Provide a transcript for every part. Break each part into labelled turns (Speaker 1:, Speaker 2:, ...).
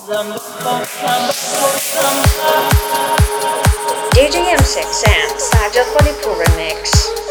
Speaker 1: DJ M6 and Sajjad Walipur remix.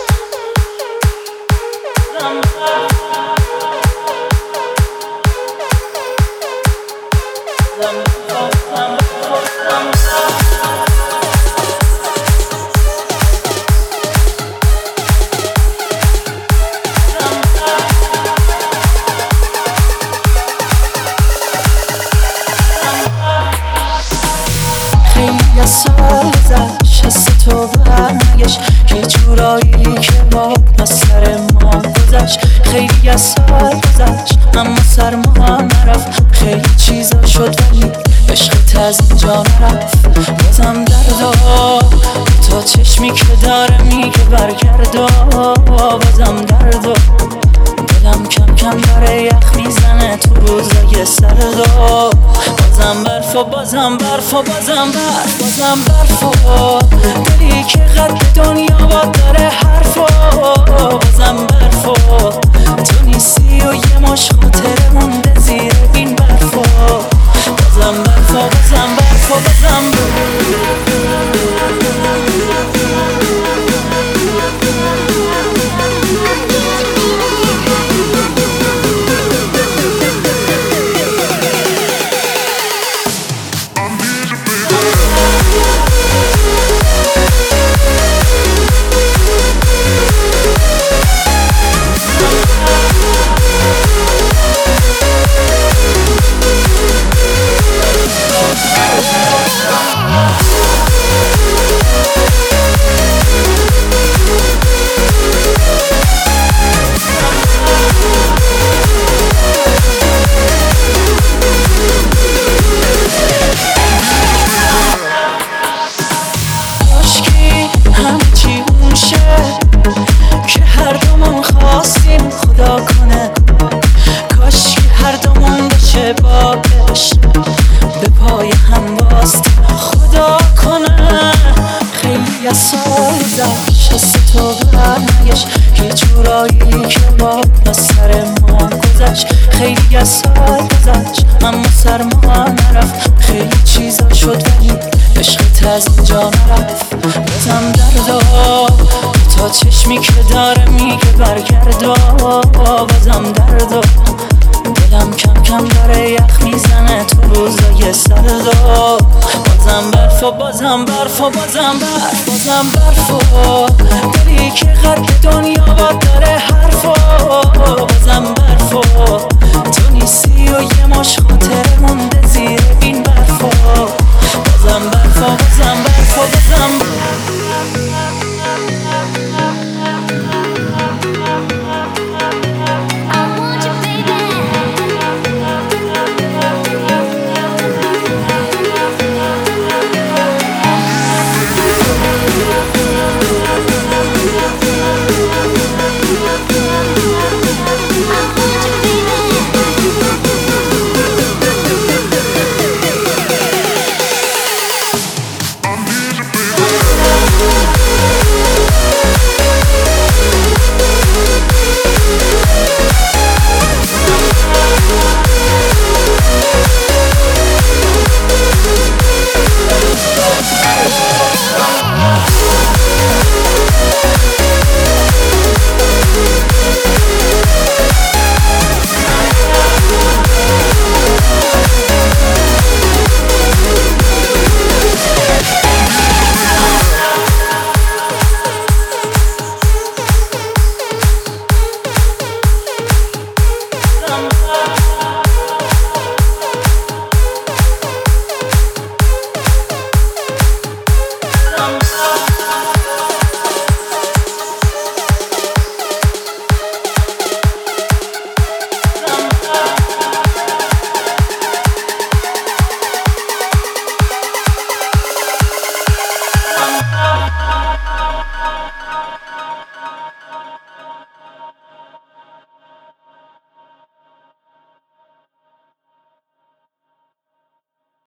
Speaker 2: خیلی از سال گذشت حس تو برنگشت یه جورایی که با از سر ما گذشت. خیلی از سال گذشت اما سر ما نرفت. خیلی چیزا شد ولی عشقت از اینجا نرفت. بازم دردا تا چشمی که داره میگه برگردا. بازم دردا دلم کم کم داره یخ میزنه تو روزای سردا. بازم برف و بازم برف و بازم برف بازم برف و دلی که قد دنیا با داره حرف و بازم برف و تو نیستی و یه مش خاطره مونده زیر این برف و بازم برف و بازم برف و بازم به پای هم باست خدا کنه. خیلی از سال گذشت حس تو برنگشت یه جورایی که با از سر ما گذشت. خیلی از سال گذشت اما سر ما نرفت. خیلی چیزا شد ولی عشقت از اینجا نرفت. بازم دردا تا چشمی که داره میگه برگردا. بازم دردا دلم کم کم داره یخ میزنه تو روزای سردا. بازم برف و بازم برف و بازم برف بازم برف و دلی که قد دنیا با داره حرف و بازم برف و تو نیستی و یه مش خاطره مونده زیر این برف و بازم برف و بازم برف و بازم